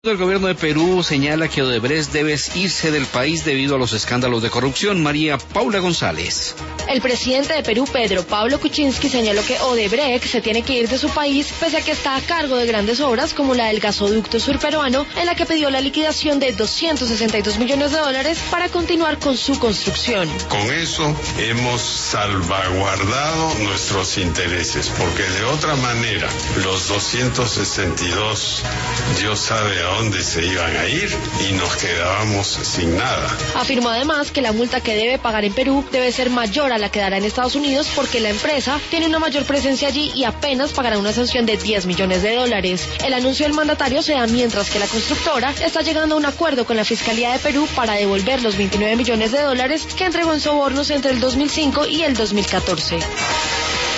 El gobierno de Perú señala que Odebrecht debe irse del país debido a los escándalos de corrupción. María Paula González. El presidente de Perú, Pedro Pablo Kuczynski, señaló que Odebrecht se tiene que ir de su país pese a que está a cargo de grandes obras como la del gasoducto surperuano, en la que pidió la liquidación de $262 millones para continuar con su construcción. Con eso hemos salvaguardado nuestros intereses, porque de otra manera los 262, Dios sabe a dónde se iban a ir y nos quedábamos sin nada. Afirmó además que la multa que debe pagar en Perú debe ser mayor a la que dará en Estados Unidos porque la empresa tiene una mayor presencia allí y apenas pagará una sanción de $10 millones. El anuncio del mandatario se da mientras que la constructora está llegando a un acuerdo con la Fiscalía de Perú para devolver los $29 millones que entregó en sobornos entre el 2005 y el 2014.